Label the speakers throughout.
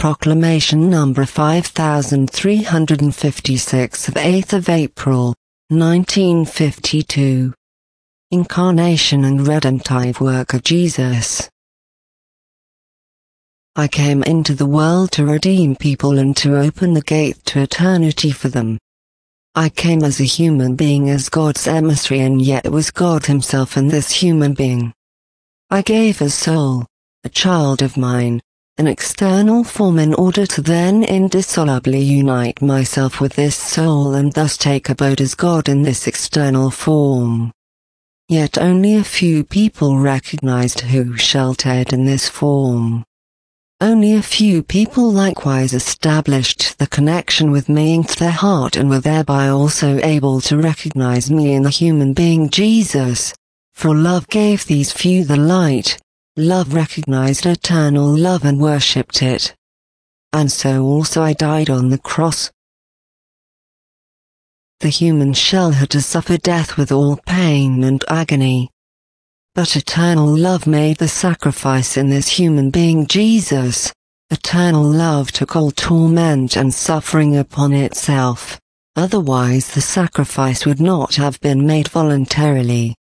Speaker 1: Proclamation number 5356 of 8th of April, 1952. Incarnation and redemptive work of Jesus. I came into the world to redeem people and to open the gate to eternity for them. I came as a human being, as God's emissary, and yet was God himself in this human being. I gave a soul, a child of mine, an external form in order to then indissolubly unite myself with this soul and thus take abode as God in this external form. Yet only a few people recognized who sheltered in this form. Only a few people likewise established the connection with me into their heart and were thereby also able to recognize me in the human being Jesus, for love gave these few the light. Love recognized eternal love and worshipped it. And so also I died on the cross. The human shell had to suffer death with all pain and agony. But eternal love made the sacrifice in this human being Jesus. Eternal love took all torment and suffering upon itself. Otherwise the sacrifice would not have been made voluntarily.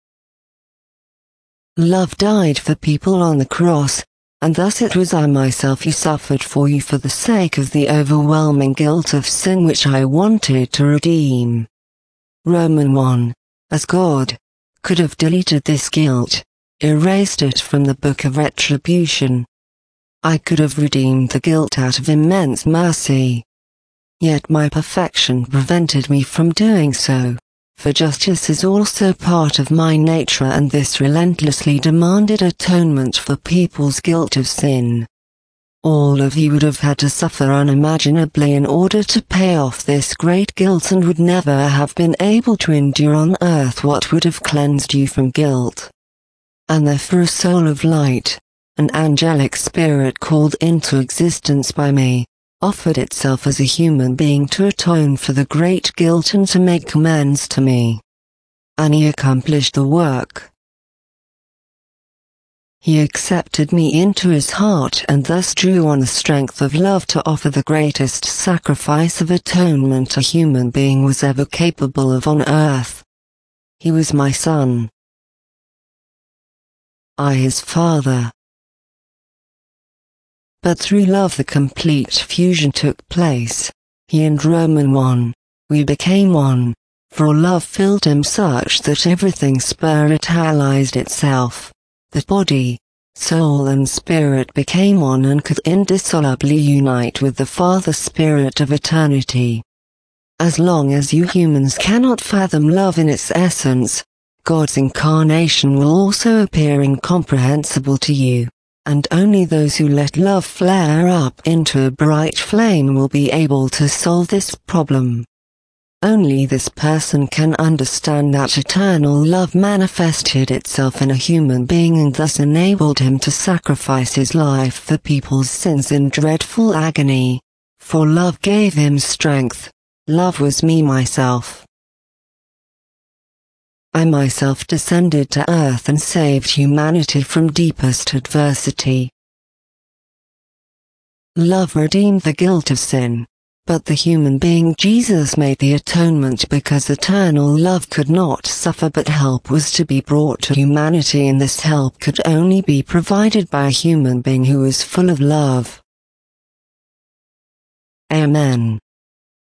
Speaker 1: Love died for people on the cross, and thus it was I myself who suffered for you for the sake of the overwhelming guilt of sin which I wanted to redeem. Romans 1. As God could have deleted this guilt, erased it from the book of retribution, I could have redeemed the guilt out of immense mercy. Yet my perfection prevented me from doing so. For justice is also part of my nature, and this relentlessly demanded atonement for people's guilt of sin. All of you would have had to suffer unimaginably in order to pay off this great guilt, and would never have been able to endure on earth what would have cleansed you from guilt. And therefore a soul of light, an angelic spirit called into existence by me, offered itself as a human being to atone for the great guilt and to make amends to me. And he accomplished the work. He accepted me into his heart and thus drew on the strength of love to offer the greatest sacrifice of atonement a human being was ever capable of on earth. He was my son. I his father. But through love the complete fusion took place. He and Romans 1, we became one, for love filled him such that everything spiritualized itself. The body, soul and spirit became one and could indissolubly unite with the Father Spirit of eternity. As long as you humans cannot fathom love in its essence, God's incarnation will also appear incomprehensible to you. And only those who let love flare up into a bright flame will be able to solve this problem. Only this person can understand that eternal love manifested itself in a human being and thus enabled him to sacrifice his life for people's sins in dreadful agony. For love gave him strength. Love was me myself. I myself descended to earth and saved humanity from deepest adversity. Love redeemed the guilt of sin, but the human being Jesus made the atonement because eternal love could not suffer, but help was to be brought to humanity, and this help could only be provided by a human being who was full of love. Amen.